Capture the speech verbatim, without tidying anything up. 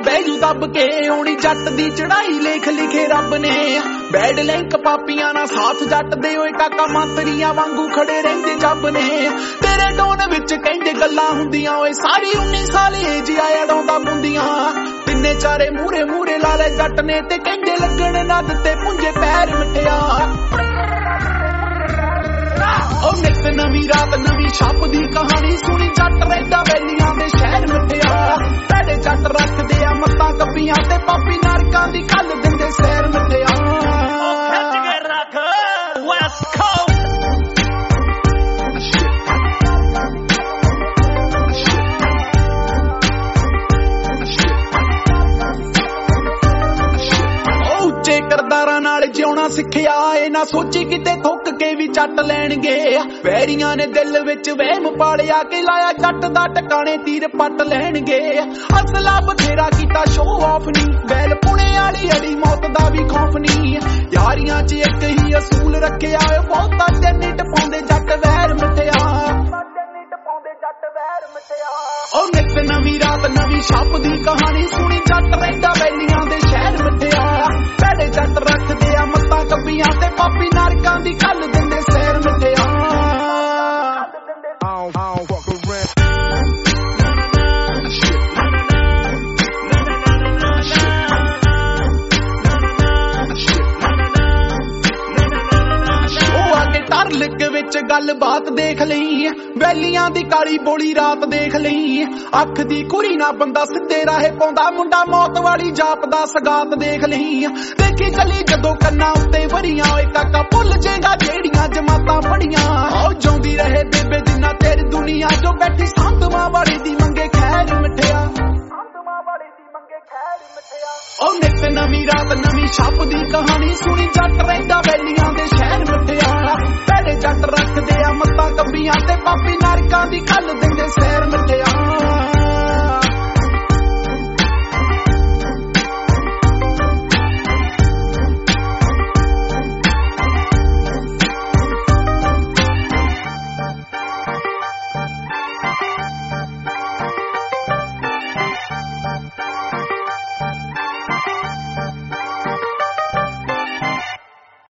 ਬੈਜੂ ਦੱਬ ਕੇ ਆਉਣੀ ਜੱਟ ਦੀ ਚੜਾਈ ਲੇਖ ਲਿਖੇ ਰੱਬ ਨੇ ਬੈਡ ਲਿੰਕ ਪਾਪੀਆਂ ਨਾਲ ਸਾਥ ਜੱਟ ਦੇ ਓਏ ਕਾਕਾ ਮੰਤਰੀਆਂ ਵਾਂਗੂ ਖੜੇ ਰਹਿੰਦੇ ਜੱਬ ਨੇ ਤੇਰੇ ਟੋਨ ਵਿੱਚ ਕਹਿੰਦੇ ਗੱਲਾਂ ਹੁੰਦੀਆਂ ਓਏ ਸਾਰੀ ਉੱਨੀ ਸਾਲ ਏਜ ਆਇਆ ਡਾਉਂਦਾ ਮੁੰਦੀਆਂ ਤਿੰਨੇ ਚਾਰੇ ਮੂਰੇ ਮੂਰੇ ਲਾ ਲੈ ਜੱਟ ਨੇ ਤੇ ਕਹਿੰਦੇ ਲੱਗਣ ਨਾ ਦਿੱਤੇ ਪੁੰਜੇ ਪੈਰ ਮਿੱਠਿਆ ਉਹ ਨਿੱਤ ਨਵੀਂ ਰਾਤ ਨਵੀਂ ਛਾਪ ਦੀ ਕਹਾਣੀ ਸੁਣੀ ਜੱਟ ਰਹਿੰਦਾ ਵੈਲੀਆਂ ਦੇ ਸ਼ਹਿਰ ਮਿੱਠਿਆ ਸਾਡੇ ਜੱਟ ਰੱਖਦੇ ਆ ਮੱਤਾਂ ਕੱਪੀਆਂ ਤੇ ਪਾਪੀ ਨਰਕਾਂ ਦੀ ਕੱਲ ਦਿੰਦੇ ਸੈਰ ਮਿੱਠਿਆ ਖਿੱਚ ਕੇ ਰੱਖ ਵੈਸਟ ਕੋਸਟ ਉੱਚੇ ਕਰਦਾਰਾਂ ਨਾਲ ਜਿਉਣਾ ਸਿੱਖਿਆ ਏ ਨਾ ਸੋਚੀ ਕਿਤੇ ਥੁੱਕ ਕੇ ਵੀ ਚੱਟ ਲੈਣਗੇ ਵੈਰੀਆਂ ਨੇ ਦਿਲ ਵਿੱਚ ਵਹਿਮ ਪਾਲਿਆ ਕਿ ਲਾਇਆ ਜੱਟ ਦਾ ਟਿਕਾਣੇ ਤੀਰ ਪੱਟ ਲੈਣਗੇ ਅਸਲਾ ਬਥੇਰਾ ਕੀਤਾ ਸ਼ੋਅ ਆਫ ਨਹੀਂ ਵੈਲ ਪੁਣੇ ਵਾਲੀ ਅੜੀ ਮੌਤ ਦਾ ਵੀ ਖੌਫ ਨਹੀਂ ਯਾਰੀਆਂ 'ਚ ਇੱਕ ਹੀ ਅਸੂਲ ਰੱਖਿਆ ਏ ਬਹੁਤਾ ਜੰਨੀ ਟਪਾਉਂਦੇ ਜੱਟ ਵੈਰ ਮਿੱਠਿਆ ਉਹ ਨਿੱਤ ਨਵੀਂ ਰਾਤ ਨਵੀਂ ਛਾਪ ਦੀ ਕਹਾਣੀ ਸੁਣੀ ਜੱਟ ਰਹਿੰਦਾ ਵੈਲੀਆਂ ਦੇ ਸ਼ਹਿਰ ਮਿੱਠਿਆ ਸਾਡੇ ਜੱਟ ਰੱਖਦੇ ਆ ਮੱਤਾਂ ਕੱਪੀਆਂ ਤੇ ਪਾਪੀ ਨਰਕਾਂ ਦੀ ਕੱਲ ਦਿੰਦੇ ਸੈਰ ਮਿੱਠਿਆ ਲਿਕ ਵਿੱਚ ਗੱਲ ਬਾਤ ਦੇਖ ਲਈ ਵੈਲੀਆਂ ਦੀ ਕਾਲੀ ਬੋਲੀ ਰਾਤ ਦੇਖ ਲਈ ਅੱਖ ਦੀ ਕੁੜੀ ਨਾ ਬੰਦਾ ਸਿੱਧੇ ਰਾਹੇ ਪਾਉਂਦਾ ਮੁੰਡਾ ਮੌਤ ਵਾਲੀ ਜਾਪ ਦਾ ਸਗਾਤ ਦੇਖ ਲਈ ਦੇਖੀ ਚੱਲੀ ਜਦੋਂ ਕੰਨਾਂ ਉੱਤੇ ਵਰੀਆਂ ਓਏ ਕਾਕਾ ਭੁੱਲ ਜੇਗਾ ਜਿਹੜੀਆਂ ਜਮਾਤਾਂ ਪੜੀਆਂ ਉਹ ਜਿਉਂਦੀ ਰਹੇ ਬੇਬੇ ਜਿੰਨਾ ਤੇਰੀ ਦੁਨੀਆ ਜੋ ਬੈਠੀ ਸੰਤਵਾਂ ਵਾਲੀ ਦੀ ਮੰਗੇ ਖੈਰ ਮਿੱਠਿਆ ਉਹ ਨਿੱਤ ਨਵੀਂ ਰਾਤ ਨਵੀਂ ਛਾਪ ਦੀ ਕਹਾਣੀ ਸੁਣੀ ਜੱਟ